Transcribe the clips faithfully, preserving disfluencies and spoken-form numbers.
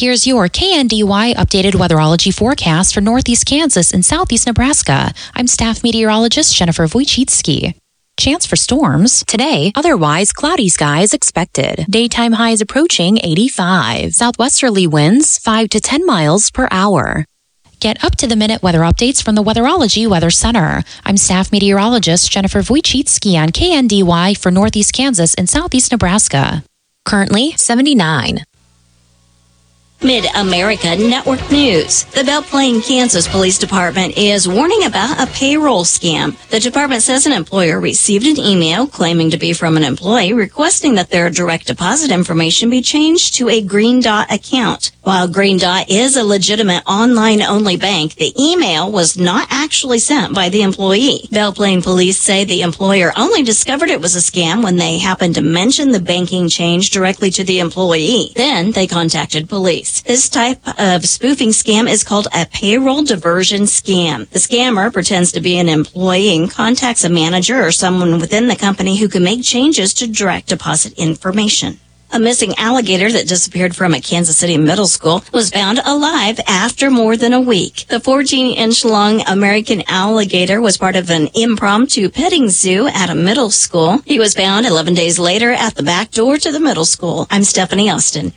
Here's your K N D Y updated weatherology forecast for northeast Kansas and southeast Nebraska. I'm staff meteorologist Jennifer Wojcicki. Chance for storms. Today, otherwise cloudy skies expected. Daytime highs approaching eighty-five. Southwesterly winds five to ten miles per hour. Get up-to-the-minute weather updates from the Weatherology Weather Center. I'm staff meteorologist Jennifer Wojcicki on K N D Y for northeast Kansas and southeast Nebraska. Currently seventy-nine. Mid-America Network News. The Belle Plaine, Kansas Police Department is warning about a payroll scam. The department says an employer received an email claiming to be from an employee requesting that their direct deposit information be changed to a Green Dot account. While Green Dot is a legitimate online-only bank, the email was not actually sent by the employee. Belle Plaine police say the employer only discovered it was a scam when they happened to mention the banking change directly to the employee. Then they contacted police. This type of spoofing scam is called a payroll diversion scam. The scammer pretends to be an employee and contacts a manager or someone within the company who can make changes to direct deposit information. A missing alligator that disappeared from a Kansas City middle school was found alive after more than a week. The fourteen-inch long American alligator was part of an impromptu petting zoo at a middle school. He was found eleven days later at the back door to the middle school. I'm Stephanie Austin.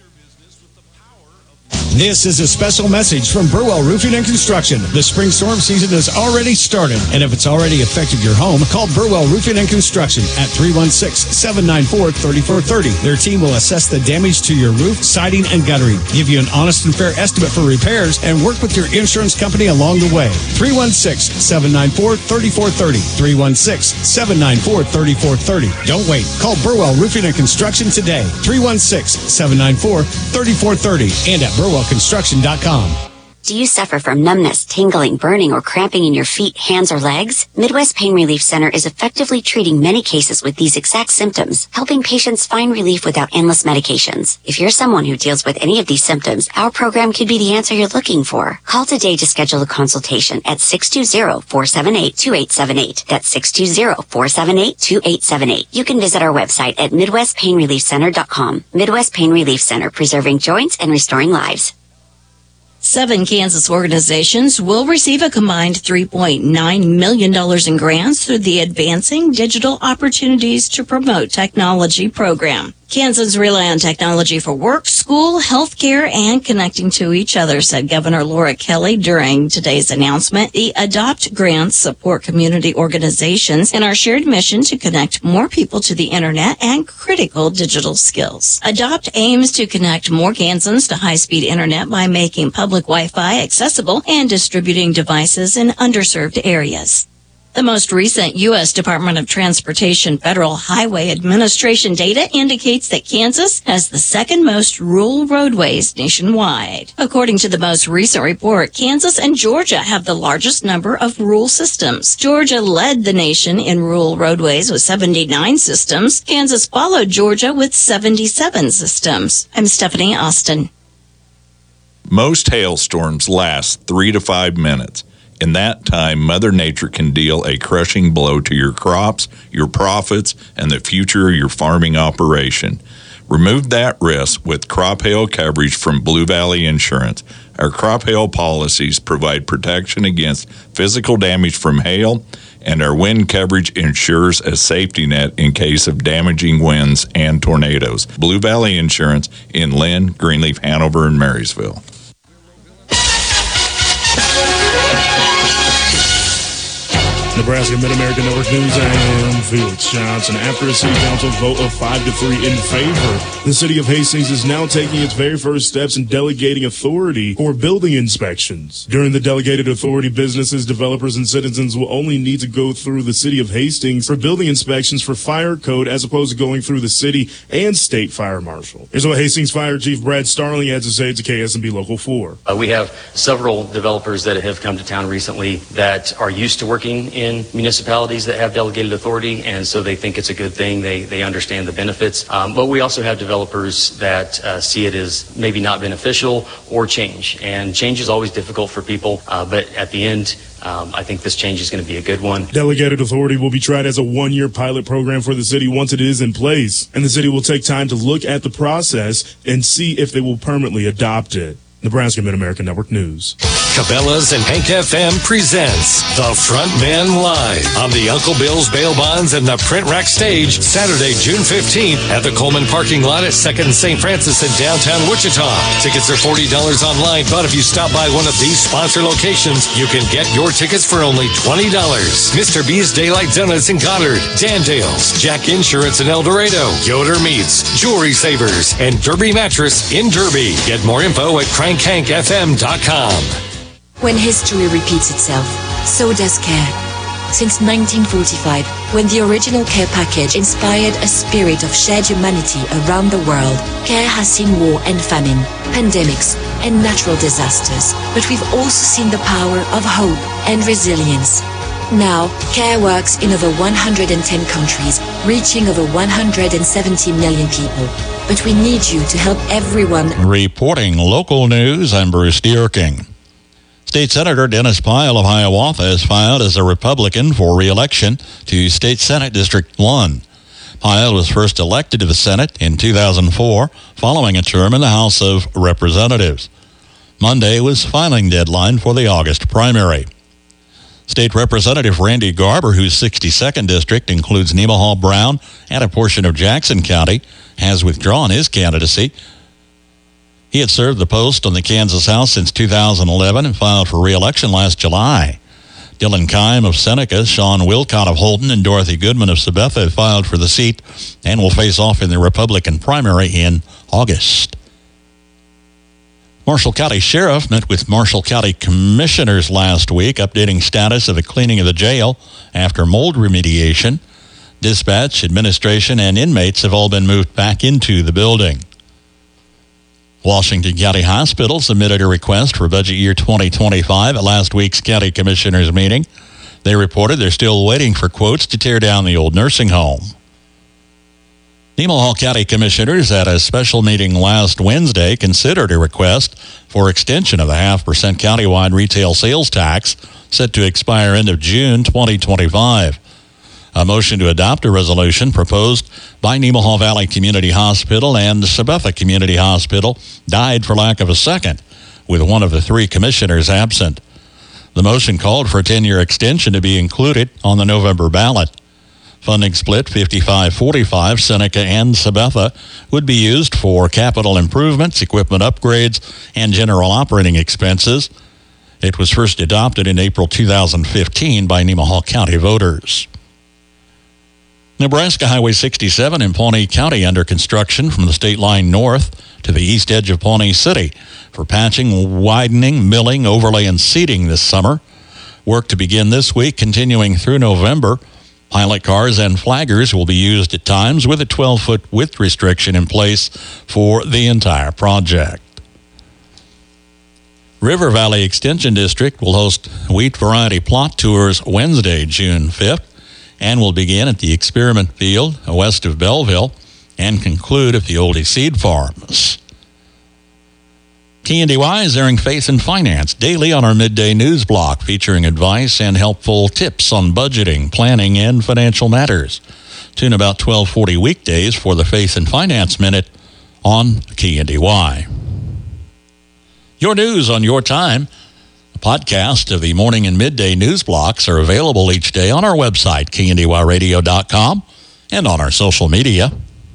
This is a special message from Burwell Roofing and Construction. The spring storm season has already started, and if it's already affected your home, call Burwell Roofing and Construction at three one six, seven nine four, three four three zero. Their team will assess the damage to your roof, siding, and guttering, give you an honest and fair estimate for repairs, and work with your insurance company along the way. three one six, seven nine four, three four three zero. three one six, seven nine four, three four three zero. Don't wait. Call Burwell Roofing and Construction today. three one six, seven nine four, three four three zero and at burwell construction dot com. Do you suffer from numbness, tingling, burning, or cramping in your feet, hands, or legs? Midwest Pain Relief Center is effectively treating many cases with these exact symptoms, helping patients find relief without endless medications. If you're someone who deals with any of these symptoms, our program could be the answer you're looking for. Call today to schedule a consultation at six two zero, four seven eight, two eight seven eight. That's six two zero, four seven eight, two eight seven eight. You can visit our website at midwest pain relief center dot com. Midwest Pain Relief Center, preserving joints and restoring lives. Seven Kansas organizations will receive a combined three point nine million dollars in grants through the Advancing Digital Opportunities to Promote Technology program. Kansans rely on technology for work, school, healthcare, and connecting to each other, said Governor Laura Kelly during today's announcement. The ADOPT grants support community organizations in our shared mission to connect more people to the internet and critical digital skills. ADOPT aims to connect more Kansans to high-speed internet by making public Wi-Fi accessible and distributing devices in underserved areas. The most recent U S Department of Transportation Federal Highway Administration data indicates that Kansas has the second most rural roadways nationwide. According to the most recent report, Kansas and Georgia have the largest number of rural systems. Georgia led the nation in rural roadways with seventy-nine systems. Kansas followed Georgia with seventy-seven systems. I'm Stephanie Austin. Most hailstorms last three to five minutes. In that time, Mother Nature can deal a crushing blow to your crops, your profits, and the future of your farming operation. Remove that risk with crop hail coverage from Blue Valley Insurance. Our crop hail policies provide protection against physical damage from hail, and our wind coverage ensures a safety net in case of damaging winds and tornadoes. Blue Valley Insurance in Lynn, Greenleaf, Hanover, and Marysville. Nebraska Mid-America Network News, and Felix Johnson. After a city council vote of five to three in favor, the city of Hastings is now taking its very first steps in delegating authority for building inspections. During the delegated authority, businesses, developers, and citizens will only need to go through the city of Hastings for building inspections for fire code as opposed to going through the city and state fire marshal. Here's what Hastings Fire Chief Brad Starling had to say to K S M B Local four. Uh, we have several developers that have come to town recently that are used to working in in municipalities that have delegated authority, and so they think it's a good thing. They they understand the benefits. Um, but we also have developers that uh, see it as maybe not beneficial or change. And change is always difficult for people, uh, but at the end, um, I think this change is going to be a good one. Delegated authority will be tried as a one-year pilot program for the city once it is in place, and the city will take time to look at the process and see if they will permanently adopt it. Nebraska Mid-America Network News. Cabela's and Hank F M presents The Front Man Live on the Uncle Bill's Bail Bonds and the Print Rack Stage, Saturday, June fifteenth at the Coleman parking lot at second and Saint Francis in downtown Wichita. Tickets are forty dollars online, but if you stop by one of these sponsor locations, you can get your tickets for only twenty dollars. Mister B's Daylight Donuts in Goddard, Dan Dale's, Jack Insurance in El Dorado, Yoder Meats, Jewelry Savers, and Derby Mattress in Derby. Get more info at crank hank f m dot com. When history repeats itself, so does care. Since nineteen forty-five, when the original care package inspired a spirit of shared humanity around the world, care has seen war and famine, pandemics, and natural disasters. But we've also seen the power of hope and resilience. Now, care works in over one hundred ten countries, reaching over one hundred seventy million people. But we need you to help everyone. Reporting local news, I'm Bruce Dierking. State Senator Dennis Pyle of Hiawatha has filed as a Republican for re-election to State Senate District one. Pyle was first elected to the Senate in two thousand four, following a term in the House of Representatives. Monday was filing deadline for the August primary. State Representative Randy Garber, whose sixty-second district includes Nemaha, Brown, and a portion of Jackson County, has withdrawn his candidacy. He had served the post on the Kansas House since two thousand eleven and filed for re-election last July. Dylan Keim of Seneca, Sean Wilcott of Holton, and Dorothy Goodman of Sabetha filed for the seat and will face off in the Republican primary in August. Marshall County Sheriff met with Marshall County Commissioners last week, updating status of the cleaning of the jail after mold remediation. Dispatch, administration, and inmates have all been moved back into the building. Washington County Hospital submitted a request for budget year twenty twenty-five at last week's County Commissioners meeting. They reported they're still waiting for quotes to tear down the old nursing home. Nemaha County Commissioners at a special meeting last Wednesday considered a request for extension of the half percent countywide retail sales tax set to expire end of June twenty twenty-five. A motion to adopt a resolution proposed by Nemaha Valley Community Hospital and Sabetha Community Hospital died for lack of a second, with one of the three commissioners absent. The motion called for a ten-year extension to be included on the November ballot. Funding split fifty-five forty-five, Seneca and Sabetha would be used for capital improvements, equipment upgrades, and general operating expenses. It was first adopted in April two thousand fifteen by Nemaha County voters. Nebraska Highway sixty-seven in Pawnee County under construction from the state line north to the east edge of Pawnee City for patching, widening, milling, overlay, and seeding this summer. Work to begin this week, continuing through November. Pilot cars and flaggers will be used at times with a twelve-foot width restriction in place for the entire project. River Valley Extension District will host wheat variety plot tours Wednesday, June fifth, and will begin at the experiment field west of Belleville and conclude at the Oldie Seed Farms. K N D Y is airing Faith and Finance daily on our midday news block, featuring advice and helpful tips on budgeting, planning, and financial matters. Tune about twelve forty weekdays for the Faith and Finance Minute on K N D Y. Your news on your time. A podcast of the morning and midday news blocks are available each day on our website, K N D Y radio dot com, and on our social media.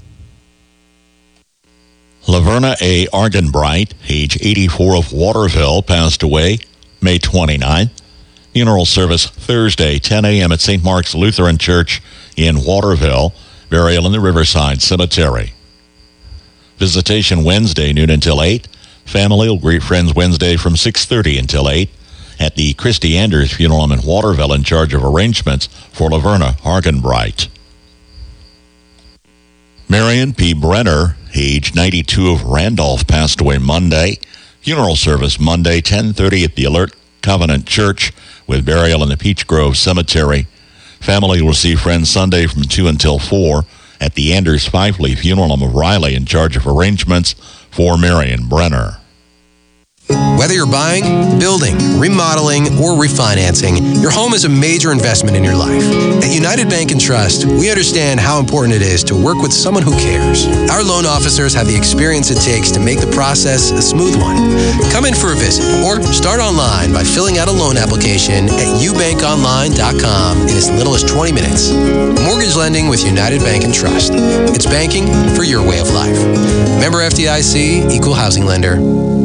Laverna A. Argenbright, age eighty-four, of Waterville, passed away May twenty-ninth. Funeral service Thursday, ten a.m. at Saint Mark's Lutheran Church in Waterville. Burial in the Riverside Cemetery. Visitation Wednesday, noon until eight. Family will greet friends Wednesday from six thirty until eight at the Christy Anders Funeral Home in Waterville, in charge of arrangements for Laverna Argenbright. Marion P. Brenner, age ninety-two, of Randolph, passed away Monday. Funeral service Monday, ten thirty at the Alert Covenant Church with burial in the Peach Grove Cemetery. Family will see friends Sunday from two until four at the Anders Fifely Funeral Home of Riley, in charge of arrangements for Marion Brenner. Whether you're buying, building, remodeling, or refinancing, your home is a major investment in your life. At United Bank and Trust, we understand how important it is to work with someone who cares. Our loan officers have the experience it takes to make the process a smooth one. Come in for a visit or start online by filling out a loan application at u bank online dot com in as little as twenty minutes. Mortgage lending with United Bank and Trust. It's banking for your way of life. Member F D I C, Equal Housing Lender.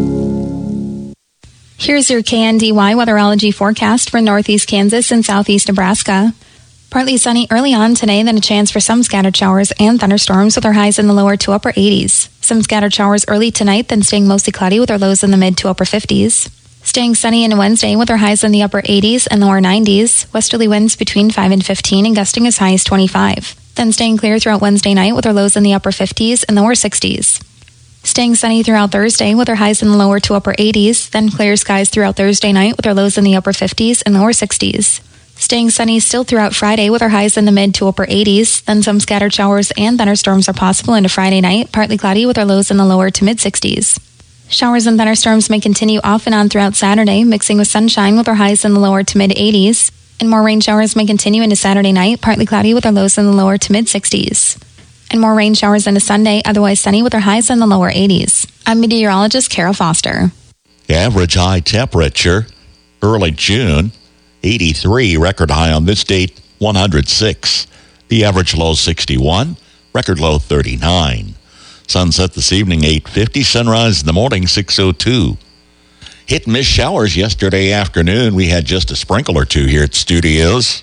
Here's your K N D Y weatherology forecast for northeast Kansas and southeast Nebraska. Partly sunny early on today, then a chance for some scattered showers and thunderstorms with our highs in the lower to upper eighties. Some scattered showers early tonight, then staying mostly cloudy with our lows in the mid to upper fifties. Staying sunny into Wednesday with our highs in the upper eighties and lower nineties. Westerly winds between five and fifteen and gusting as high as twenty-five. Then staying clear throughout Wednesday night with our lows in the upper fifties and lower sixties. Staying sunny throughout Thursday with our highs in the lower to upper eighties, then clear skies throughout Thursday night with our lows in the upper fifties and lower sixties. Staying sunny still throughout Friday with our highs in the mid to upper eighties, then some scattered showers and thunderstorms are possible into Friday night, partly cloudy with our lows in the lower to mid sixties. Showers and thunderstorms may continue off and on throughout Saturday, mixing with sunshine with our highs in the lower to mid eighties, and more rain showers may continue into Saturday night, partly cloudy with our lows in the lower to mid sixties. And more rain showers into Sunday, otherwise sunny with our highs in the lower eighties. I'm meteorologist Carol Foster. Average high temperature, early June, eighty-three. Record high on this date, one hundred six. The average low, sixty-one. Record low, thirty-nine. Sunset this evening, eight fifty. Sunrise in the morning, six oh two. Hit and miss showers yesterday afternoon. We had just a sprinkle or two here at studios.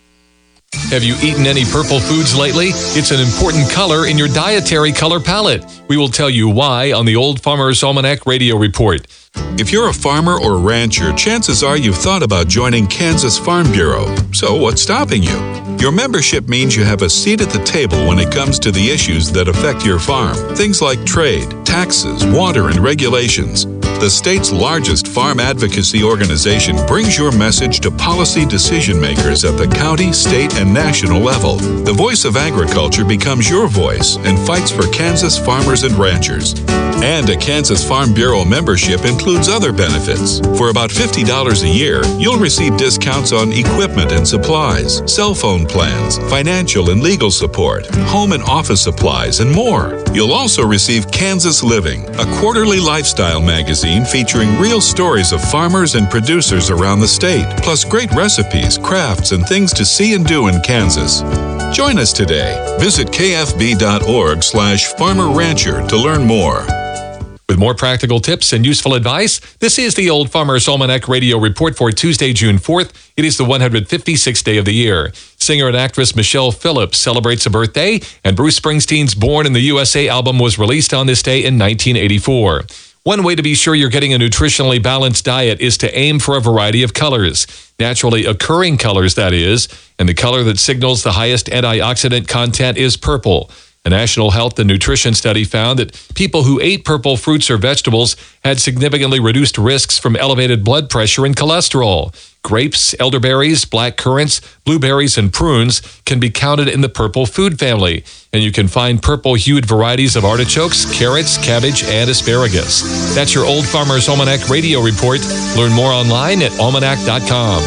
Have you eaten any purple foods lately? It's an important color in your dietary color palette. We will tell you why on the Old Farmer's Almanac Radio Report. If you're a farmer or rancher, chances are you've thought about joining Kansas Farm Bureau. So what's stopping you? Your membership means you have a seat at the table when it comes to the issues that affect your farm. Things like trade, taxes, water, and regulations. The state's largest farm advocacy organization brings your message to policy decision makers at the county, state, and national level. The voice of agriculture becomes your voice and fights for Kansas farmers and ranchers. And a Kansas Farm Bureau membership includes other benefits. For about fifty dollars a year, you'll receive discounts on equipment and supplies, cell phone plans, financial and legal support, home and office supplies, and more. You'll also receive Kansas Living, a quarterly lifestyle magazine featuring real stories of farmers and producers around the state, plus great recipes, crafts, and things to see and do in Kansas. Join us today. Visit k f b dot org slash farmer rancher to learn more. With more practical tips and useful advice, this is the Old Farmer's Almanac Radio Report for Tuesday, June fourth. It is the one hundred fifty-sixth day of the year. Singer and actress Michelle Phillips celebrates a birthday, and Bruce Springsteen's Born in the U S A album was released on this day in nineteen eighty-four. One way to be sure you're getting a nutritionally balanced diet is to aim for a variety of colors. Naturally occurring colors, that is, and the color that signals the highest antioxidant content is purple. A National Health and Nutrition study found that people who ate purple fruits or vegetables had significantly reduced risks from elevated blood pressure and cholesterol. Grapes, elderberries, black currants, blueberries, and prunes can be counted in the purple food family. And you can find purple-hued varieties of artichokes, carrots, cabbage, and asparagus. That's your Old Farmer's Almanac Radio Report. Learn more online at almanac dot com.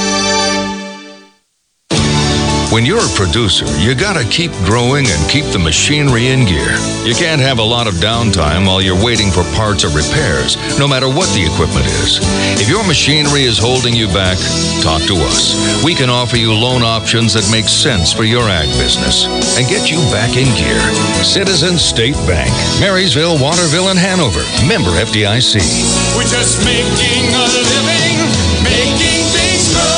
When you're a producer, you gotta keep growing and keep the machinery in gear. You can't have a lot of downtime while you're waiting for parts or repairs, no matter what the equipment is. If your machinery is holding you back, talk to us. We can offer you loan options that make sense for your ag business and get you back in gear. Citizens State Bank, Marysville, Waterville, and Hanover. Member F D I C. We're just making a living, making things grow.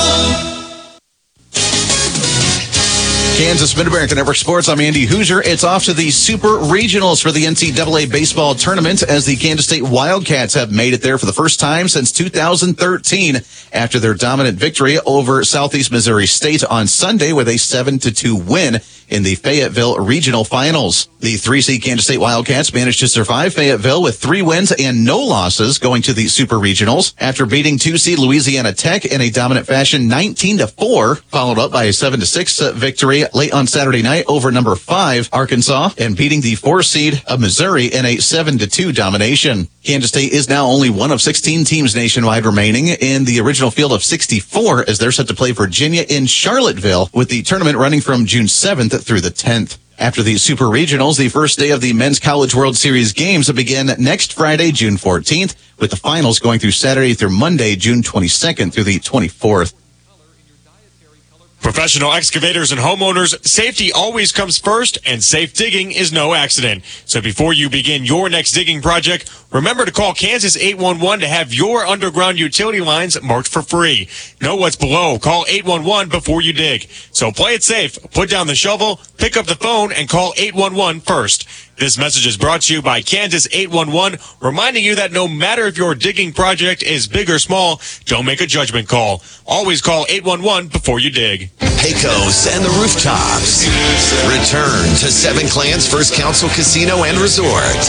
Kansas Mid-American Network Sports. I'm Andy Hoosier. It's off to the Super Regionals for the N C double A baseball tournament as the Kansas State Wildcats have made it there for the first time since two thousand thirteen after their dominant victory over Southeast Missouri State on Sunday with a seven to two win in the Fayetteville Regional Finals. The three seed Kansas State Wildcats managed to survive Fayetteville with three wins and no losses going to the Super Regionals after beating two seed Louisiana Tech in a dominant fashion nineteen to four, followed up by a seven to six victory late on Saturday night over number five Arkansas and beating the four seed of Missouri in a seven to two domination. Kansas State is now only one of sixteen teams nationwide remaining in the original field of sixty-four as they're set to play Virginia in Charlottesville, with the tournament running from June seventh through the tenth. After the Super Regionals, the first day of the Men's College World Series games begin next Friday, June fourteenth, with the finals going through Saturday through Monday, June twenty-second through the twenty-fourth. Professional excavators and homeowners, safety always comes first, and safe digging is no accident. So before you begin your next digging project, remember to call Kansas eight one one to have your underground utility lines marked for free. Know what's below. Call eight one one before you dig. So play it safe. Put down the shovel, pick up the phone, and call eight one one first. This message is brought to you by Kansas eight one one, reminding you that no matter if your digging project is big or small, don't make a judgment call. Always call eight one one before you dig. Pecos and the Rooftops. Return to Seven Clans First Council Casino and Resort.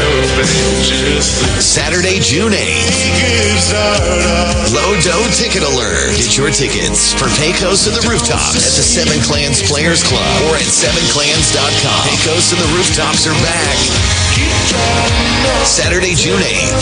Saturday, June eighth. Low Dough Ticket Alert. Get your tickets for Pecos and the Rooftops at the Seven Clans Players Club or at seven clans dot com. Pecos and the Rooftops are back. Saturday, June eighth.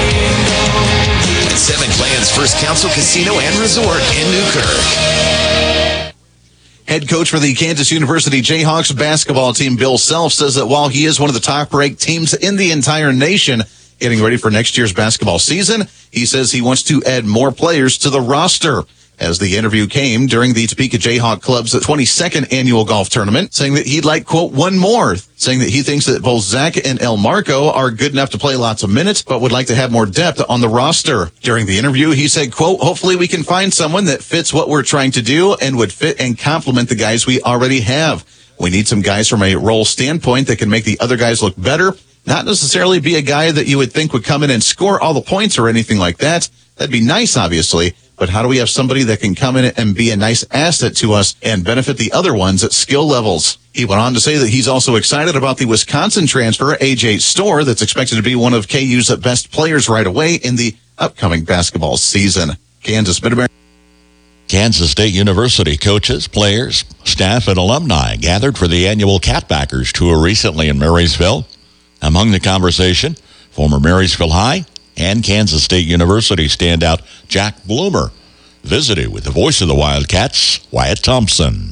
At Seven Clans First Council Casino and Resort in Newkirk. Head coach for the Kansas University Jayhawks basketball team, Bill Self, says that while he is one of the top-ranked teams in the entire nation getting ready for next year's basketball season, he says he wants to add more players to the roster. As the interview came during the Topeka Jayhawk Club's twenty-second annual golf tournament, saying that he'd like, quote, one more, saying that he thinks that both Zach and El Marco are good enough to play lots of minutes, but would like to have more depth on the roster. During the interview, he said, quote, hopefully we can find someone that fits what we're trying to do and would fit and complement the guys we already have. We need some guys from a role standpoint that can make the other guys look better, not necessarily be a guy that you would think would come in and score all the points or anything like that. That'd be nice, obviously. But how do we have somebody that can come in and be a nice asset to us and benefit the other ones at skill levels? He went on to say that he's also excited about the Wisconsin transfer, A J Storr, that's expected to be one of K U's best players right away in the upcoming basketball season. Kansas Mid-America. Kansas State University coaches, players, staff, and alumni gathered for the annual Catbackers tour recently in Marysville. Among the conversation, former Marysville High and Kansas State University standout Jack Bloomer visited with the voice of the Wildcats, Wyatt Thompson.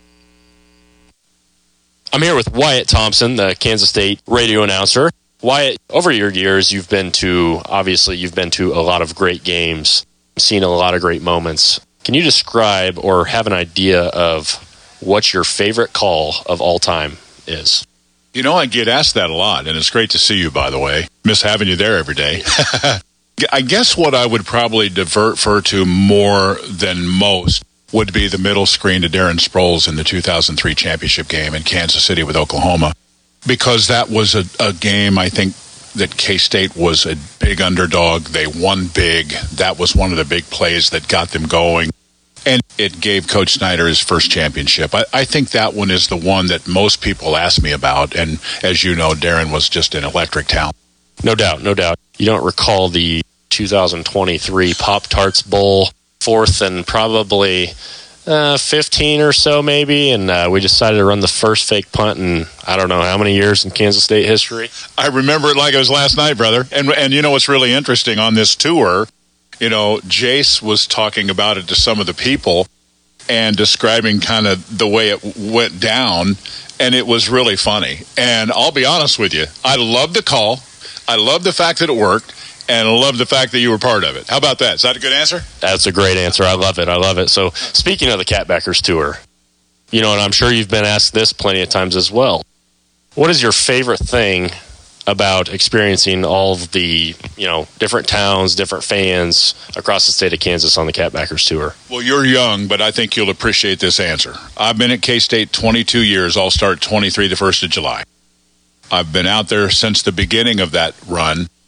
I'm here with Wyatt Thompson, the Kansas State radio announcer. Wyatt, over your years, you've been to, obviously, you've been to a lot of great games, seen a lot of great moments. Can you describe or have an idea of what your favorite call of all time is? You know, I get asked that a lot, and it's great to see you, by the way. Miss having you there every day. I guess what I would probably divert for to more than most would be the middle screen to Darren Sproles in the two thousand three championship game in Kansas City with Oklahoma, because that was a, a game, I think, that K-State was a big underdog. They won big. That was one of the big plays that got them going. And it gave Coach Snyder his first championship. I, I think that one is the one that most people ask me about. And as you know, Darren was just an electric talent. No doubt, no doubt. You don't recall the two thousand twenty-three Pop-Tarts Bowl, fourth and probably uh, fifteen or so maybe, and uh, we decided to run the first fake punt in, I don't know, how many years in Kansas State history? I remember it like it was last night, brother. And, and you know what's really interesting on this tour? You know, Jace was talking about it to some of the people and describing kind of the way it went down, and it was really funny. And I'll be honest with you, I love the call. I love the fact that it worked, and I love the fact that you were part of it. How about that? Is that a good answer? That's a great answer. I love it. I love it. So speaking of the Catbackers tour, you know, and I'm sure you've been asked this plenty of times as well, what is your favorite thing about experiencing all of the, you know, different towns, different fans across the state of Kansas on the Catbackers tour? Well, you're young, but I think you'll appreciate this answer. I've been at K-State twenty-two years. I'll start twenty-three the first of July. I've been out there since the beginning of that run,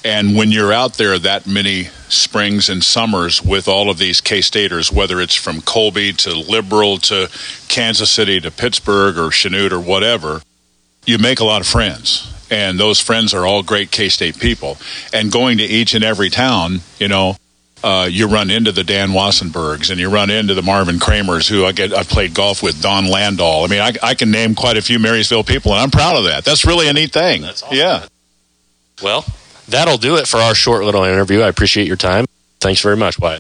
And when you're out there that many springs and summers with all of these K-Staters, whether it's from Colby to Liberal to Kansas City to Pittsburgh or Chanute or whatever, you make a lot of friends. And those friends are all great K-State people. And going to each and every town, you know, uh, you run into the Dan Wassenbergs and you run into the Marvin Kramers, who I get, I've played golf with, Don Landau. I mean, I, I can name quite a few Marysville people, and I'm proud of that. That's really a neat thing. That's awesome. Yeah. Well, that'll do it for our short little interview. I appreciate your time. Thanks very much, Wyatt.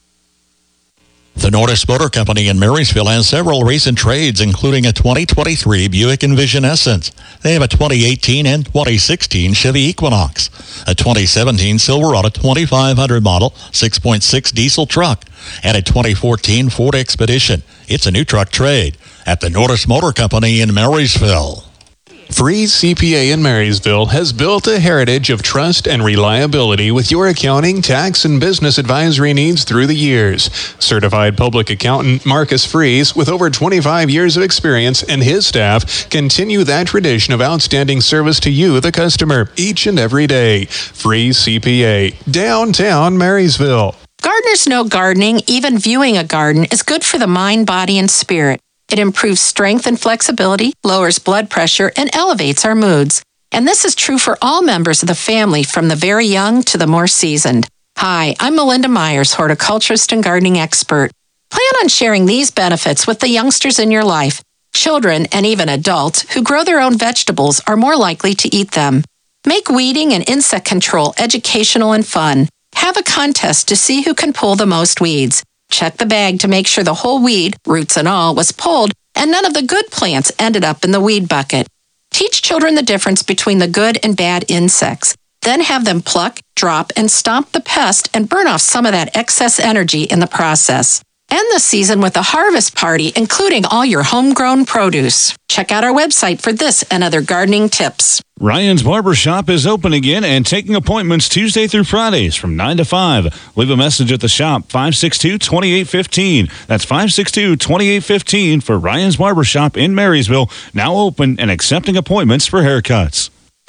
The Nordis Motor Company in Marysville has several recent trades, including a twenty twenty-three Buick Envision Essence. They have a twenty eighteen and twenty sixteen Chevy Equinox, a twenty seventeen Silverado twenty-five hundred model six point six diesel truck, and a twenty fourteen Ford Expedition. It's a new truck trade at the Nordis Motor Company in Marysville. Freeze C P A in Marysville has built a heritage of trust and reliability with your accounting, tax, and business advisory needs through the years. Certified public accountant Marcus Freeze, with over twenty-five years of experience, and his staff continue that tradition of outstanding service to you, the customer, each and every day. Freeze C P A, downtown Marysville. Gardeners know gardening, even viewing a garden, is good for the mind, body, and spirit. It improves strength and flexibility, lowers blood pressure, and elevates our moods. And this is true for all members of the family, from the very young to the more seasoned. Hi, I'm Melinda Myers, horticulturist and gardening expert. Plan on sharing these benefits with the youngsters in your life. Children, and even adults, who grow their own vegetables are more likely to eat them. Make weeding and insect control educational and fun. Have a contest to see who can pull the most weeds. Check the bag to make sure the whole weed, roots and all, was pulled and none of the good plants ended up in the weed bucket. Teach children the difference between the good and bad insects. Then have them pluck, drop, and stomp the pest and burn off some of that excess energy in the process. End the season with a harvest party, including all your homegrown produce. Check out our website for this and other gardening tips. Ryan's Barbershop is open again and taking appointments Tuesday through Fridays from nine to five. Leave a message at the shop, five six two, two eight one five. That's five six two, two eight one five for Ryan's Barbershop in Marysville, now open and accepting appointments for haircuts.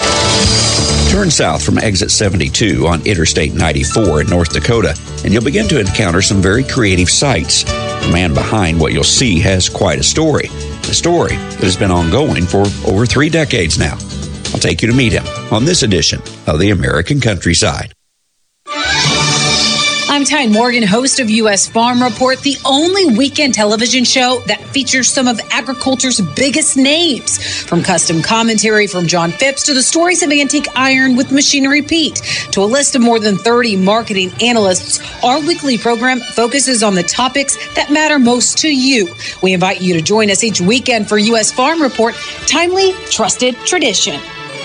Turn south from exit seventy-two on Interstate ninety-four in North Dakota, and you'll begin to encounter some very creative sights. The man behind what you'll see has quite a story, a story that has been ongoing for over three decades now. I'll take you to meet him on this edition of the American Countryside. I'm Ty Morgan, host of U S Farm Report, the only weekend television show that features some of agriculture's biggest names. From custom commentary from John Phipps to the stories of antique iron with Machinery Pete to a list of more than thirty marketing analysts, our weekly program focuses on the topics that matter most to you. We invite you to join us each weekend for U S Farm Report, timely, trusted tradition.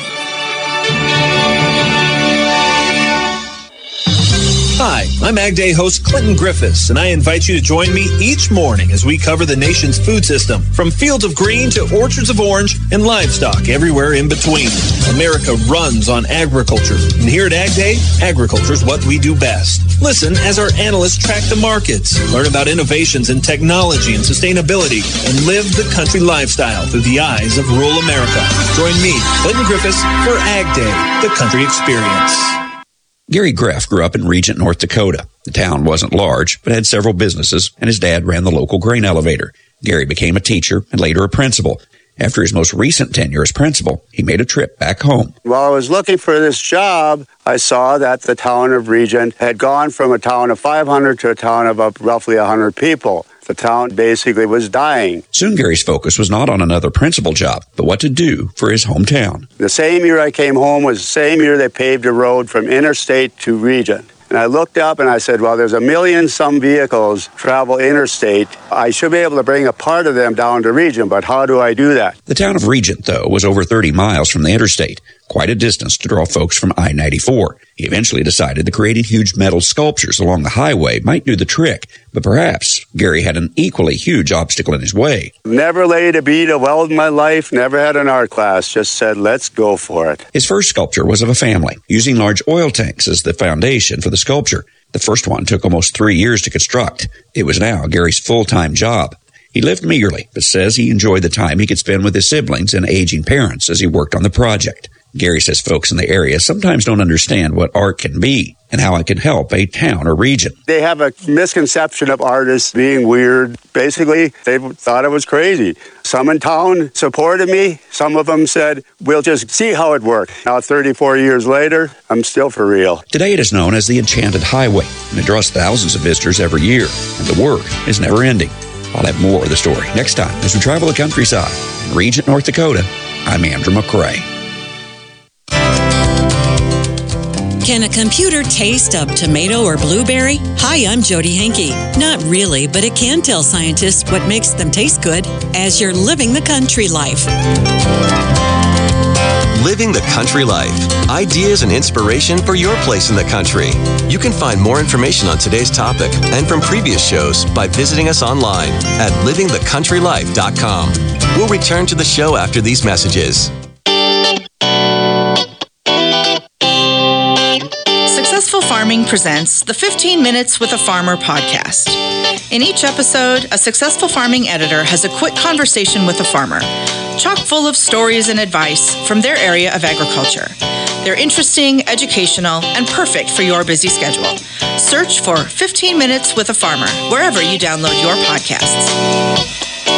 Hi, I'm Ag Day host Clinton Griffiths, and I invite you to join me each morning as we cover the nation's food system, from fields of green to orchards of orange and livestock everywhere in between. America runs on agriculture, and here at Ag Day, agriculture is what we do best. Listen as our analysts track the markets, learn about innovations in technology and sustainability, and live the country lifestyle through the eyes of rural America. Join me, Clinton Griffiths, for Ag Day, the country experience. Gary Greff grew up in Regent, North Dakota. The town wasn't large, but had several businesses, and his dad ran the local grain elevator. Gary became a teacher and later a principal. After his most recent tenure as principal, he made a trip back home. While I was looking for this job, I saw that the town of Regent had gone from a town of five hundred to a town of uh, roughly one hundred people. The town basically was dying. Soon Gary's focus was not on another principal job, but what to do for his hometown. The same year I came home was the same year they paved a road from Interstate to Regent. And I looked up and I said, well, there's a million some vehicles travel interstate. I should be able to bring a part of them down to Regent, but how do I do that? The town of Regent, though, was over thirty miles from the interstate, quite a distance to draw folks from I ninety-four. He eventually decided that creating huge metal sculptures along the highway might do the trick, but perhaps Gary had an equally huge obstacle in his way. Never laid a bead of weld in my life, never had an art class, just said, let's go for it. His first sculpture was of a family, using large oil tanks as the foundation for the sculpture. The first one took almost three years to construct. It was now Gary's full-time job. He lived meagerly, but says he enjoyed the time he could spend with his siblings and aging parents as he worked on the project. Gary says folks in the area sometimes don't understand what art can be and how it can help a town or region. They have a misconception of artists being weird. Basically, they thought it was crazy. Some in town supported me. Some of them said, we'll just see how it worked. Now, thirty-four years later, I'm still for real. Today it is known as the Enchanted Highway, and it draws thousands of visitors every year, and the work is never ending. I'll have more of the story next time as we travel the countryside. In Regent, North Dakota, I'm Andrew McCrae. Can a computer taste a tomato or blueberry? Hi, I'm Jody Henke. Not really, but it can tell scientists what makes them taste good as you're living the country life. Living the Country Life. Ideas and inspiration for your place in the country. You can find more information on today's topic and from previous shows by visiting us online at living the country life dot com. We'll return to the show after these messages. Successful Farming presents the fifteen Minutes with a Farmer podcast. In each episode, a successful farming editor has a quick conversation with a farmer, chock full of stories and advice from their area of agriculture. They're interesting, educational, and perfect for your busy schedule. Search for fifteen Minutes with a Farmer wherever you download your podcasts.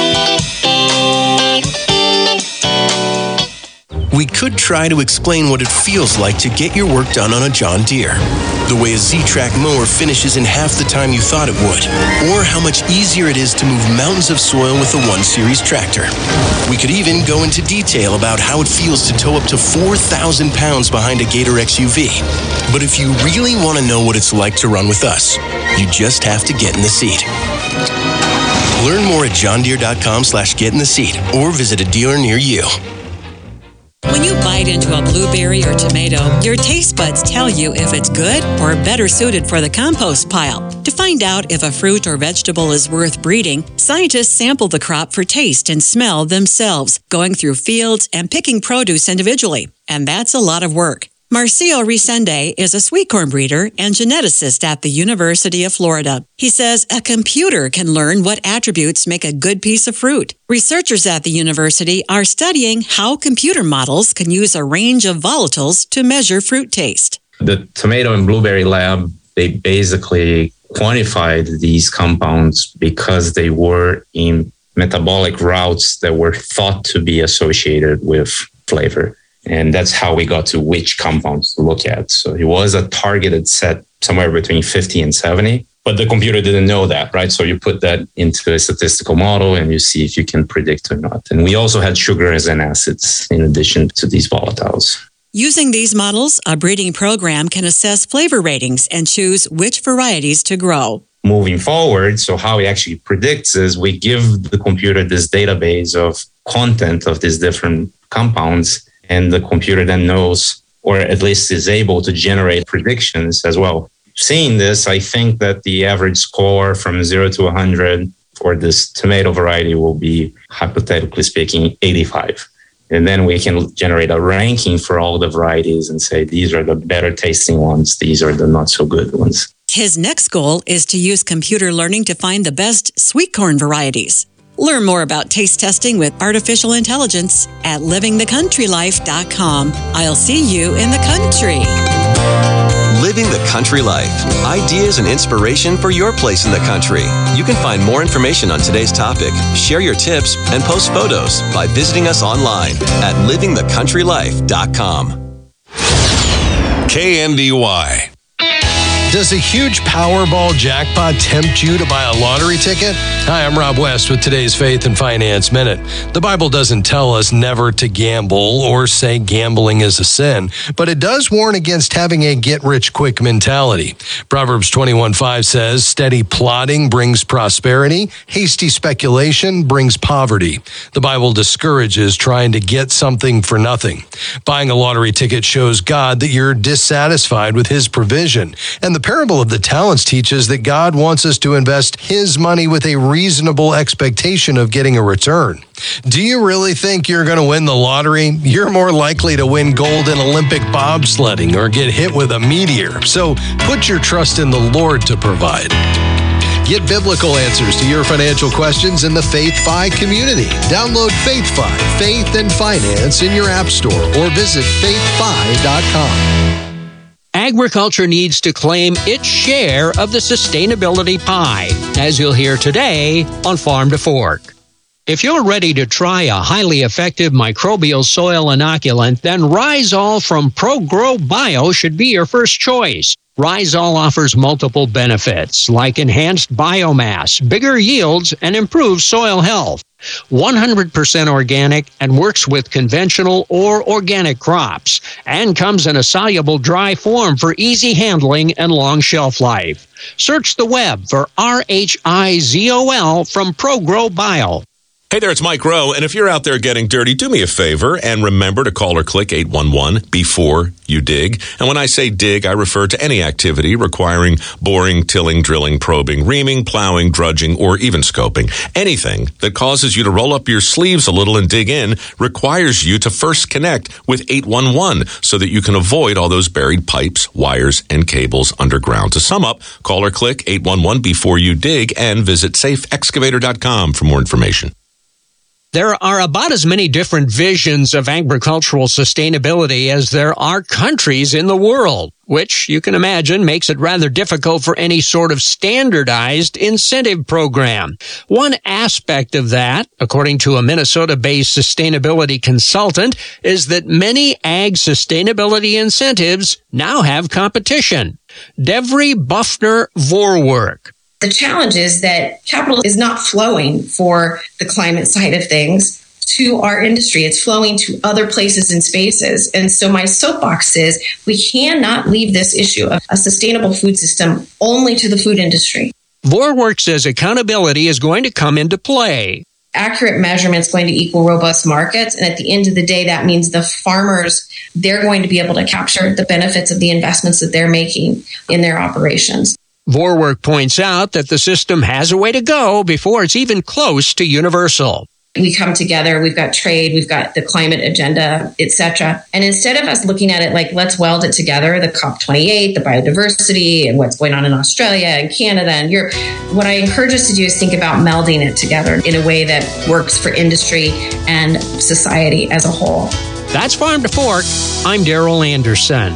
We could try to explain what it feels like to get your work done on a John Deere. The way a Z-Track mower finishes in half the time you thought it would. Or how much easier it is to move mountains of soil with a one series tractor. We could even go into detail about how it feels to tow up to four thousand pounds behind a Gator X U V. But if you really want to know what it's like to run with us, you just have to get in the seat. Learn more at johndeere.com slash get in the seat or visit a dealer near you. When you bite into a blueberry or tomato, your taste buds tell you if it's good or better suited for the compost pile. To find out if a fruit or vegetable is worth breeding, scientists sample the crop for taste and smell themselves, going through fields and picking produce individually. And that's a lot of work. Marcio Resende is a sweet corn breeder and geneticist at the University of Florida. He says a computer can learn what attributes make a good piece of fruit. Researchers at the university are studying how computer models can use a range of volatiles to measure fruit taste. The tomato and blueberry lab, they basically quantified these compounds because they were in metabolic routes that were thought to be associated with flavor. And that's how we got to which compounds to look at. So it was a targeted set somewhere between fifty and seventy, but the computer didn't know that, right? So you put that into a statistical model and you see if you can predict or not. And we also had sugars and acids in addition to these volatiles. Using these models, a breeding program can assess flavor ratings and choose which varieties to grow. Moving forward, so how it actually predicts is we give the computer this database of content of these different compounds, and the computer then knows, or at least is able to generate predictions as well. Seeing this, I think that the average score from zero to one hundred for this tomato variety will be, hypothetically speaking, eighty-five. And then we can generate a ranking for all the varieties and say, these are the better tasting ones, these are the not so good ones. His next goal is to use computer learning to find the best sweet corn varieties. Learn more about taste testing with artificial intelligence at living the country life dot com. I'll see you in the country. Living the Country Life. Ideas and inspiration for your place in the country. You can find more information on today's topic, share your tips, and post photos by visiting us online at living the country life dot com. K N D Y. Does a huge Powerball jackpot tempt you to buy a lottery ticket? Hi, I'm Rob West with today's Faith and Finance Minute. The Bible doesn't tell us never to gamble or say gambling is a sin, but it does warn against having a get-rich-quick mentality. Proverbs twenty-one five says, steady plotting brings prosperity, hasty speculation brings poverty. The Bible discourages trying to get something for nothing. Buying a lottery ticket shows God that you're dissatisfied with His provision, and the The parable of the talents teaches that God wants us to invest His money with a reasonable expectation of getting a return. Do you really think you're going to win the lottery? You're more likely to win gold in Olympic bobsledding or get hit with a meteor. So put your trust in the Lord to provide. Get biblical answers to your financial questions in the FaithFi community. Download FaithFi, Faith and Finance in your app store or visit faith fi dot com. Agriculture needs to claim its share of the sustainability pie, as you'll hear today on Farm to Fork. If you're ready to try a highly effective microbial soil inoculant, then Rhizol from ProGrow Bio should be your first choice. Rhizol offers multiple benefits like enhanced biomass, bigger yields, and improved soil health. one hundred percent organic and works with conventional or organic crops, and comes in a soluble dry form for easy handling and long shelf life. Search the web for R H I Z O L from ProGrow Bio. Hey there, it's Mike Rowe, and if you're out there getting dirty, do me a favor and remember to call or click eight one one before you dig. And when I say dig, I refer to any activity requiring boring, tilling, drilling, probing, reaming, plowing, drudging, or even scoping. Anything that causes you to roll up your sleeves a little and dig in requires you to first connect with eight one one so that you can avoid all those buried pipes, wires, and cables underground. To sum up, call or click eight one one before you dig and visit safe excavator dot com for more information. There are about as many different visions of agricultural sustainability as there are countries in the world, which you can imagine makes it rather difficult for any sort of standardized incentive program. One aspect of that, according to a Minnesota-based sustainability consultant, is that many ag sustainability incentives now have competition. Devry Buffner Vorwerk. The challenge is that capital is not flowing for the climate side of things to our industry. It's flowing to other places and spaces. And so my soapbox is we cannot leave this issue of a sustainable food system only to the food industry. Vorwerk says accountability is going to come into play. Accurate measurements going to equal robust markets. And at the end of the day, that means the farmers, they're going to be able to capture the benefits of the investments that they're making in their operations. Vorwerk points out that the system has a way to go before it's even close to universal. We come together, we've got trade, we've got the climate agenda, et cetera. And instead of us looking at it like, let's weld it together, the COP twenty-eight, the biodiversity, and what's going on in Australia and Canada and Europe, what I encourage us to do is think about melding it together in a way that works for industry and society as a whole. That's Farm to Fork. I'm Daryl Anderson.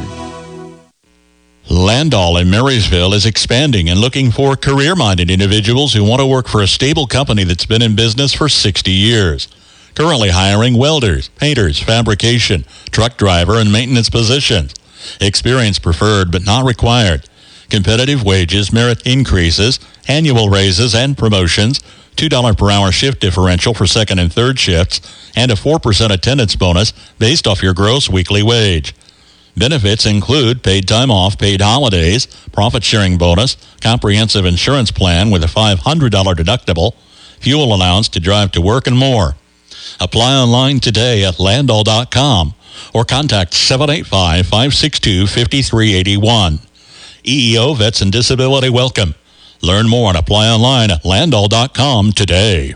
Landall in Marysville is expanding and looking for career-minded individuals who want to work for a stable company that's been in business for sixty years. Currently hiring welders, painters, fabrication, truck driver, and maintenance positions. Experience preferred but not required. Competitive wages, merit increases, annual raises and promotions, two dollars per hour shift differential for second and third shifts, and a four percent attendance bonus based off your gross weekly wage. Benefits include paid time off, paid holidays, profit-sharing bonus, comprehensive insurance plan with a five hundred dollars deductible, fuel allowance to drive to work, and more. Apply online today at landall dot com or contact seven eight five, five six two, five three eight one. E E O Vets and Disability Welcome. Learn more and apply online at landall dot com today.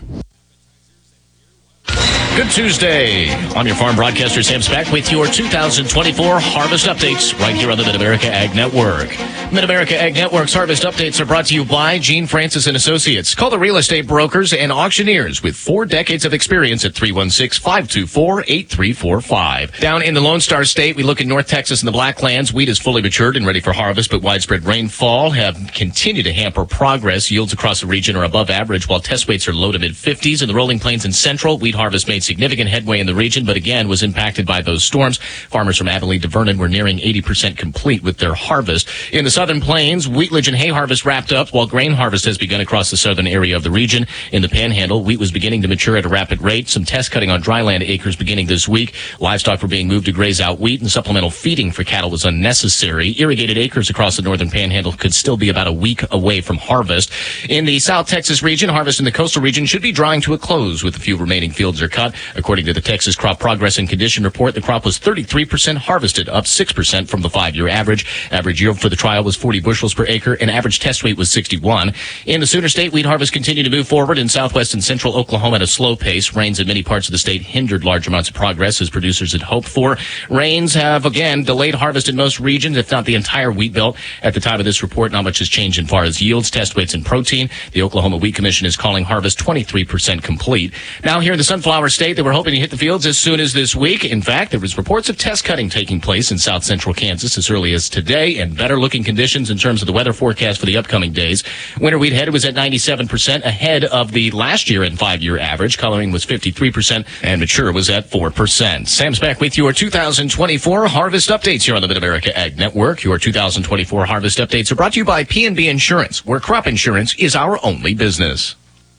Good Tuesday. I'm your farm broadcaster, Sam Speck, with your two thousand twenty-four Harvest Updates right here on the Mid-America Ag Network. Mid-America Ag Network's Harvest Updates are brought to you by Gene Francis and Associates. Call the real estate brokers and auctioneers with four decades of experience at three one six, five two four, eight three four five. Down in the Lone Star State, we look at North Texas and the Blacklands. Wheat is fully matured and ready for harvest, but widespread rainfall have continued to hamper progress. Yields across the region are above average, while test weights are low to mid-fifties. In the Rolling Plains and Central, wheat harvest made significant headway in the region, but again was impacted by those storms. Farmers from Abilene to Vernon were nearing eighty percent complete with their harvest. In the Southern Plains, wheatledge and hay harvest wrapped up, while grain harvest has begun across the southern area of the region. In the Panhandle, wheat was beginning to mature at a rapid rate. Some test cutting on dryland acres beginning this week. Livestock were being moved to graze out wheat, and supplemental feeding for cattle was unnecessary. Irrigated acres across the northern Panhandle could still be about a week away from harvest. In the South Texas region, harvest in the coastal region should be drawing to a close, with a few remaining fields are cut. out. According to the Texas Crop Progress and Condition Report, the crop was thirty-three percent harvested, up six percent from the five-year average. Average yield for the trial was forty bushels per acre, and average test weight was sixty-one. In the Sooner State, wheat harvest continued to move forward in southwest and central Oklahoma at a slow pace. Rains in many parts of the state hindered large amounts of progress as producers had hoped for. Rains have, again, delayed harvest in most regions, if not the entire wheat belt. At the time of this report, not much has changed as far as yields, test weights, and protein. The Oklahoma Wheat Commission is calling harvest twenty-three percent complete. Now, here in the Sunflower State, they were hoping to hit the fields as soon as this week. In fact, there was reports of test cutting taking place in south central Kansas as early as today, and better looking conditions in terms of the weather forecast for the upcoming days. Winter wheat head was at ninety-seven percent, ahead of the last year and five-year average. Coloring was fifty-three percent, and mature was at four percent. Sam's back with your two thousand twenty-four harvest updates here on the Mid-America Ag Network. Your two thousand twenty-four harvest updates are brought to you by P and B Insurance, where crop insurance is our only business.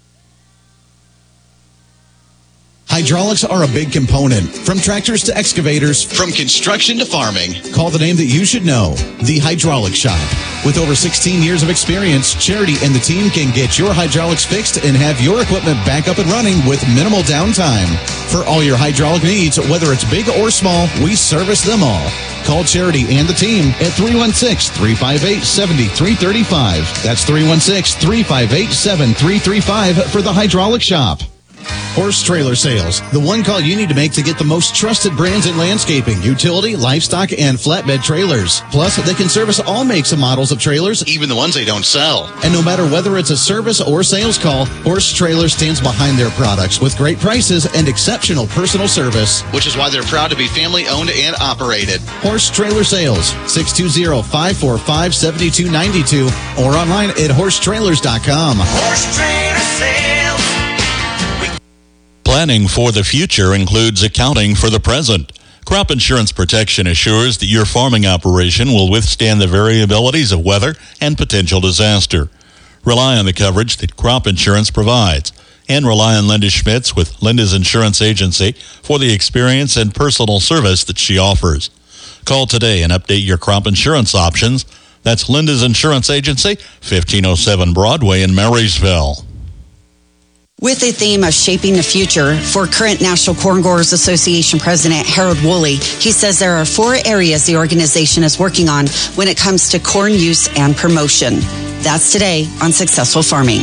Hydraulics are a big component. From tractors to excavators, from construction to farming. Call the name that you should know, The Hydraulic Shop. With over sixteen years of experience, Charity and the team can get your hydraulics fixed and have your equipment back up and running with minimal downtime. For all your hydraulic needs, whether it's big or small, we service them all. Call Charity and the team at three one six, three five eight, seven three three five. That's three one six, three five eight, seven three three five for The Hydraulic Shop. Horse Trailer Sales, the one call you need to make to get the most trusted brands in landscaping, utility, livestock, and flatbed trailers. Plus, they can service all makes and models of trailers, even the ones they don't sell. And no matter whether it's a service or sales call, Horse Trailer stands behind their products with great prices and exceptional personal service, which is why they're proud to be family-owned and operated. Horse Trailer Sales, six two zero, five four five, seven two nine two, or online at horse trailers dot com. Horse Trailer Sales. Planning for the future includes accounting for the present. Crop Insurance Protection assures that your farming operation will withstand the variabilities of weather and potential disaster. Rely on the coverage that Crop Insurance provides, and rely on Linda Schmitz with Linda's Insurance Agency for the experience and personal service that she offers. Call today and update your crop insurance options. That's Linda's Insurance Agency, fifteen oh seven Broadway in Marysville. With a theme of shaping the future, for current National Corn Growers Association President Harold Woolley, he says there are four areas the organization is working on when it comes to corn use and promotion. That's today on Successful Farming.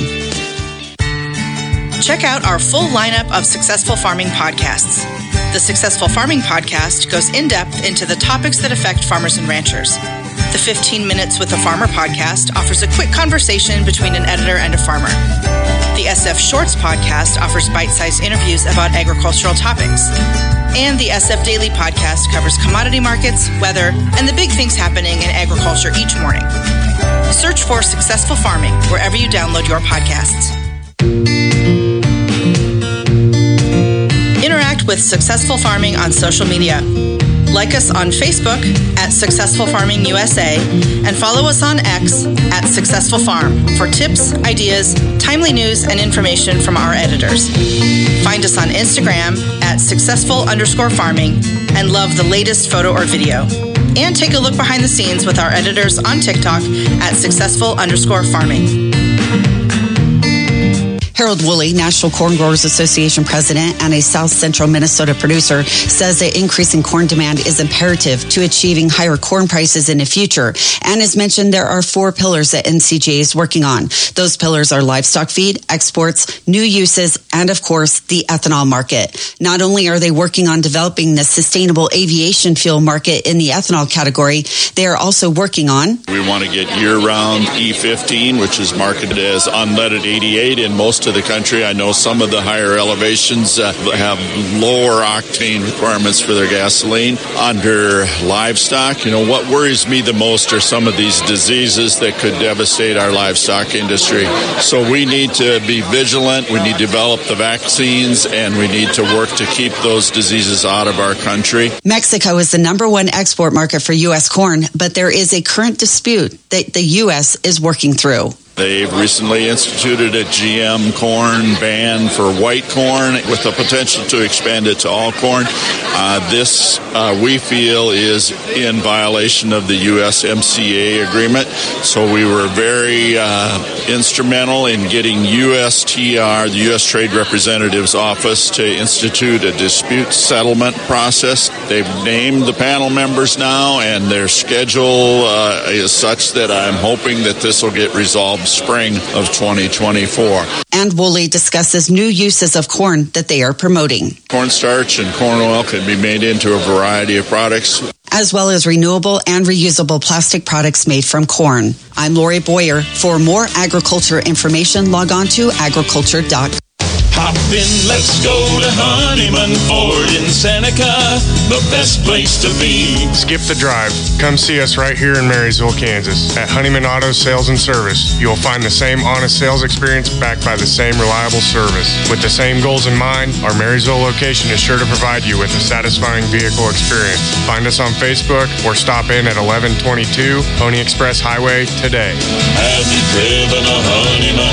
Check out our full lineup of Successful Farming podcasts. The Successful Farming podcast goes in-depth into the topics that affect farmers and ranchers. The fifteen Minutes with a Farmer podcast offers a quick conversation between an editor and a farmer. The S F Shorts podcast offers bite-sized interviews about agricultural topics. And the S F Daily podcast covers commodity markets, weather, and the big things happening in agriculture each morning. Search for Successful Farming wherever you download your podcasts. Interact with Successful Farming on social media. Like us on Facebook at Successful Farming U S A and follow us on X at Successful Farm for tips, ideas, timely news, and information from our editors. Find us on Instagram at Successful underscore farming and love the latest photo or video. And take a look behind the scenes with our editors on TikTok at Successful underscore farming. Harold Woolley, National Corn Growers Association president and a South Central Minnesota producer, says that increasing corn demand is imperative to achieving higher corn prices in the future. And as mentioned, there are four pillars that N C G A is working on. Those pillars are livestock feed, exports, new uses, and of course, the ethanol market. Not only are they working on developing the sustainable aviation fuel market in the ethanol category, they are also working on... We want to get year-round E fifteen, which is marketed as unleaded eighty-eight in most of the country. I know some of the higher elevations uh, have lower octane requirements for their gasoline. Under livestock, you know, what worries me the most are some of these diseases that could devastate our livestock industry. So we need to be vigilant, we need to develop the vaccines, and we need to work to keep those diseases out of our country. Mexico is the number one export market for U S corn, but there is a current dispute that the U S is working through. They've recently instituted a G M corn ban for white corn with the potential to expand it to all corn. Uh, this uh, we feel is in violation of the U S M C A agreement. So we were very uh, instrumental in getting U S T R, the U S Trade Representative's Office, to institute a dispute settlement process. They've named the panel members now, and their schedule uh, is such that I'm hoping that this will get resolved spring of twenty twenty-four. And Woolley discusses new uses of corn that they are promoting. Cornstarch and corn oil can be made into a variety of products, as well as renewable and reusable plastic products made from corn. I'm Lori Boyer. For more agriculture information, log on to agriculture dot com. Hop in, let's go to Honeyman Ford in Seneca, the best place to be. Skip the drive. Come see us right here in Marysville, Kansas. At Honeyman Auto Sales and Service, you'll find the same honest sales experience backed by the same reliable service. With the same goals in mind, our Marysville location is sure to provide you with a satisfying vehicle experience. Find us on Facebook or stop in at eleven twenty-two Pony Express Highway today. Have you driven a Honeyman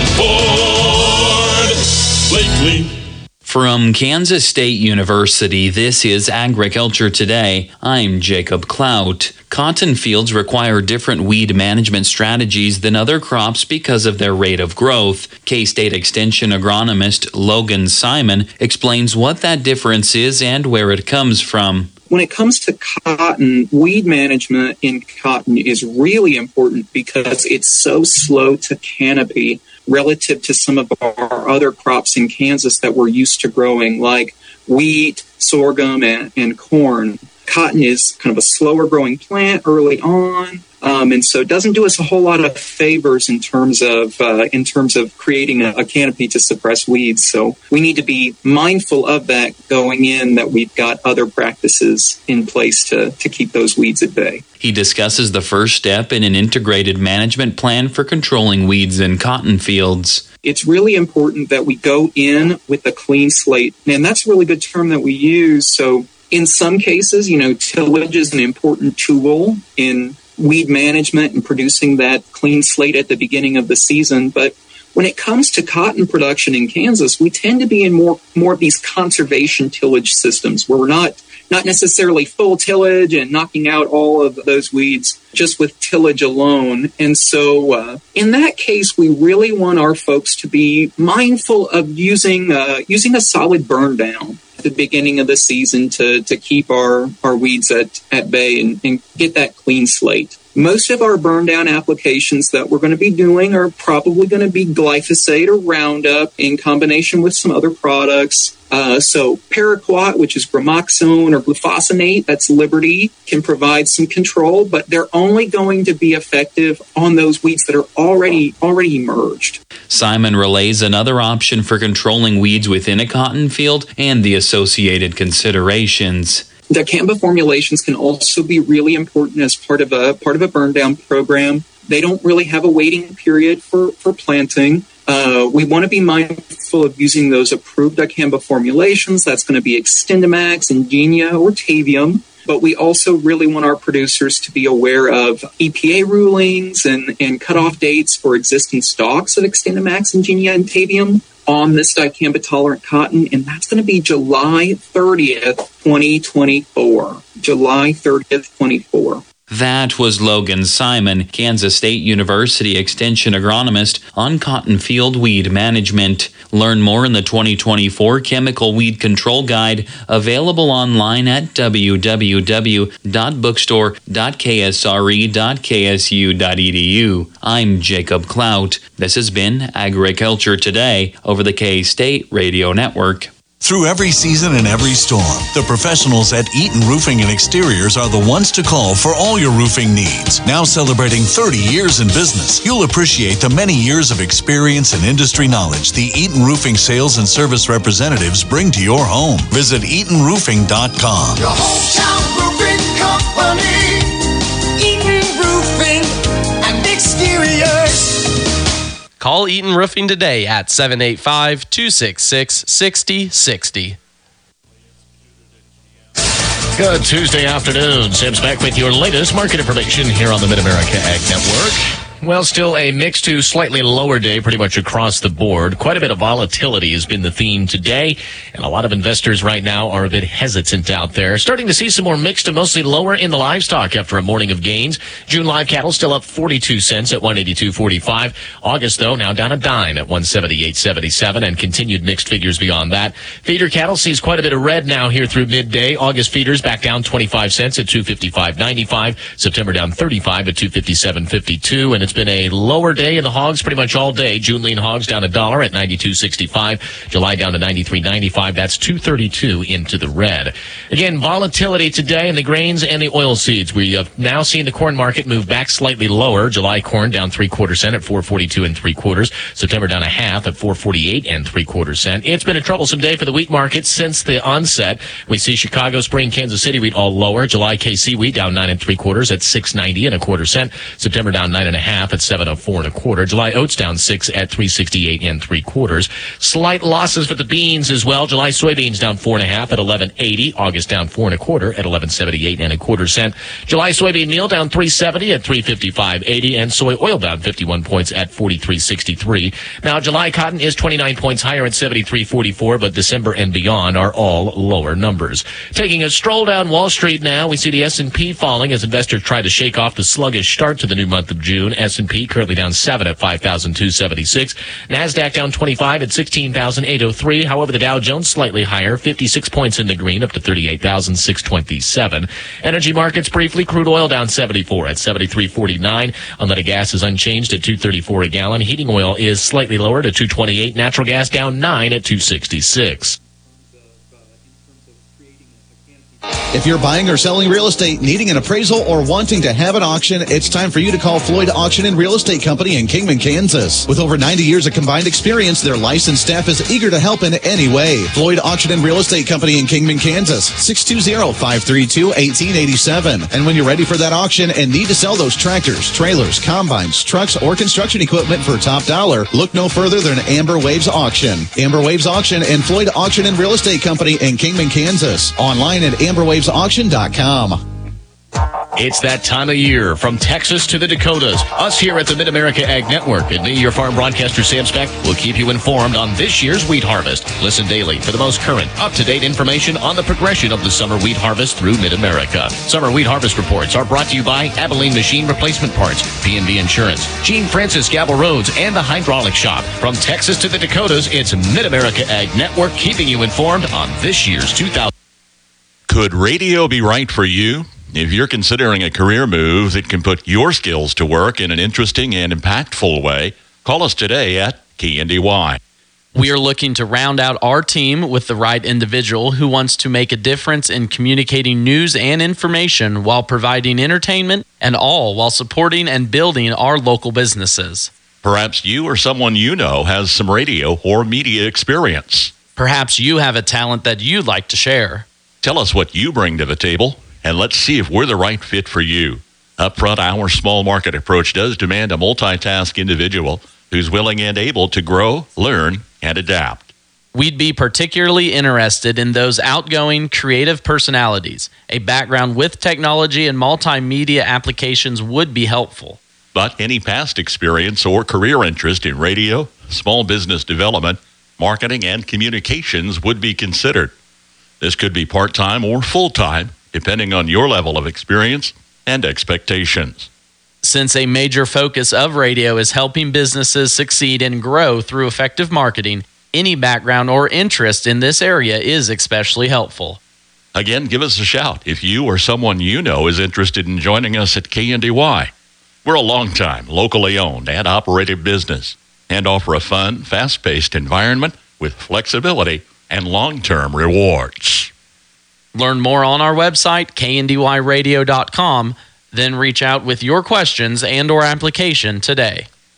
Ford lately? From Kansas State University, this is Agriculture Today. I'm Jacob Clout. Cotton fields require different weed management strategies than other crops because of their rate of growth. K-State Extension agronomist Logan Simon explains what that difference is and where it comes from. When it comes to cotton, weed management in cotton is really important because it's so slow to canopy relative to some of our other crops in Kansas that we're used to growing, like wheat, sorghum, and, and corn. Cotton is kind of a slower growing plant early on, um, and so it doesn't do us a whole lot of favors in terms of uh, in terms of creating a, a canopy to suppress weeds. So we need to be mindful of that going in, that we've got other practices in place to, to keep those weeds at bay. He discusses the first step in an integrated management plan for controlling weeds in cotton fields. It's really important that we go in with a clean slate, and that's a really good term that we use. So in some cases, you know, tillage is an important tool in weed management and producing that clean slate at the beginning of the season. But when it comes to cotton production in Kansas, we tend to be in more more of these conservation tillage systems where we're not not necessarily full tillage and knocking out all of those weeds just with tillage alone. And so uh, in that case, we really want our folks to be mindful of using uh, using a solid burn down at the beginning of the season to, to keep our, our weeds at, at bay and, and get that clean slate. Most of our burn down applications that we're going to be doing are probably going to be glyphosate or Roundup in combination with some other products. Uh, so paraquat, which is gramoxone, or glufosinate, that's Liberty, can provide some control, but they're only going to be effective on those weeds that are already already emerged. Simon relays another option for controlling weeds within a cotton field and the associated considerations. Dicamba formulations can also be really important as part of a part of a burn down program. They don't really have a waiting period for, for planting. Uh, we want to be mindful of using those approved dicamba formulations. That's going to be Extendamax, Ingenia, or Tavium. But we also really want our producers to be aware of E P A rulings and, and cutoff dates for existing stocks of Extendamax, Ingenia, and Tavium on this dicamba-tolerant cotton, and that's going to be July thirtieth, twenty twenty-four. July thirtieth, twenty-four. That was Logan Simon, Kansas State University Extension agronomist, on cotton field weed management. Learn more in the twenty twenty-four Chemical Weed Control Guide, available online at w w w dot bookstore dot k s r e dot k s u dot e d u. I'm Jacob Clout. This has been Agriculture Today over the K-State Radio Network. Through every season and every storm, the professionals at Eaton Roofing and Exteriors are the ones to call for all your roofing needs. Now celebrating thirty years in business, you'll appreciate the many years of experience and industry knowledge the Eaton Roofing sales and service representatives bring to your home. Visit eaton roofing dot com. Your hometown roofing company, Eaton Roofing and Exteriors. Call Eaton Roofing today at seven eight five, two six six, six zero six zero. Good Tuesday afternoon. Sam Speck with your latest market information here on the Mid-America Ag Network. Well, still a mixed to slightly lower day pretty much across the board. Quite a bit of volatility has been the theme today, and a lot of investors right now are a bit hesitant out there. Starting to see some more mixed to mostly lower in the livestock after a morning of gains. June live cattle still up forty-two cents at one eighty-two forty-five. August, though, now down a dime at one seventy-eight seventy-seven, and continued mixed figures beyond that. Feeder cattle sees quite a bit of red now here through midday. August feeders back down twenty-five cents at two fifty-five ninety-five. September down thirty-five at two fifty-seven fifty-two, and it's been a lower day in the hogs pretty much all day. June lean hogs down a dollar at ninety-two sixty-five. July down to ninety-three ninety-five. That's two thirty-two into the red. Again, volatility today in the grains and the oil seeds. We have now seen the corn market move back slightly lower. July corn down three quarter cent at four forty-two and three quarters. September down a half at four forty-eight and three quarter cent. It's been a troublesome day for the wheat market since the onset. We see Chicago, Spring, Kansas City wheat all lower. July K C wheat down nine and three quarters at six ninety and a quarter cent. September down nine and a half at seven oh four and a quarter. July oats down six at three sixty-eight and three quarters. Slight losses for the beans as well. July soybeans down four and a half at eleven eighty. August down four and a quarter at eleven seventy-eight and a quarter cent. July soybean meal down three seventy at three fifty-five eighty, and soy oil down fifty-one points at forty-three sixty-three. Now July cotton is twenty-nine points higher at seventy-three forty-four, but December and beyond are all lower numbers. Taking a stroll down Wall Street now, we see the S and P falling as investors try to shake off the sluggish start to the new month of June. S and P currently down seven at five thousand two hundred seventy-six. NASDAQ down twenty-five at sixteen thousand eight hundred three. However, the Dow Jones slightly higher, fifty-six points in the green, up to thirty-eight thousand six hundred twenty-seven. Energy markets briefly, crude oil down seventy-four at seventy-three forty-nine. Unleaded gas is unchanged at two thirty-four a gallon. Heating oil is slightly lower to two twenty-eight. Natural gas down nine at two sixty-six. If you're buying or selling real estate, needing an appraisal, or wanting to have an auction, it's time for you to call Floyd Auction and Real Estate Company in Kingman, Kansas. With over ninety years of combined experience, their licensed staff is eager to help in any way. Floyd Auction and Real Estate Company in Kingman, Kansas, six two zero, five three two, one eight eight seven. And when you're ready for that auction and need to sell those tractors, trailers, combines, trucks, or construction equipment for top dollar, look no further than Amber Waves Auction. Amber Waves Auction and Floyd Auction and Real Estate Company in Kingman, Kansas. Online at amber waves auction dot com. It's that time of year, from Texas to the Dakotas. Us here at the Mid-America Ag Network and me, your farm broadcaster Sam Speck, will keep you informed on this year's wheat harvest. Listen daily for the most current, up-to-date information on the progression of the summer wheat harvest through Mid-America. Summer wheat harvest reports are brought to you by Abilene Machine Replacement Parts, P and B Insurance, Gene Francis Gavel Roads, and the Hydraulic Shop. From Texas to the Dakotas, it's Mid-America Ag Network keeping you informed on this year's two thousand. Could radio be right for you? If you're considering a career move that can put your skills to work in an interesting and impactful way, call us today at K N D Y. We are looking to round out our team with the right individual who wants to make a difference in communicating news and information while providing entertainment, and all while supporting and building our local businesses. Perhaps you or someone you know has some radio or media experience. Perhaps you have a talent that you'd like to share. Tell us what you bring to the table, and let's see if we're the right fit for you. Up front, our small market approach does demand a multitask individual who's willing and able to grow, learn, and adapt. We'd be particularly interested in those outgoing, creative personalities. A background with technology and multimedia applications would be helpful. But any past experience or career interest in radio, small business development, marketing, and communications would be considered. This could be part-time or full-time, depending on your level of experience and expectations. Since a major focus of radio is helping businesses succeed and grow through effective marketing, any background or interest in this area is especially helpful. Again, give us a shout if you or someone you know is interested in joining us at K N D Y. We're a long-time, locally owned and operated business and offer a fun, fast-paced environment with flexibility and long-term rewards. Learn more on our website, K N D Y radio dot com. Then reach out with your questions and or application today.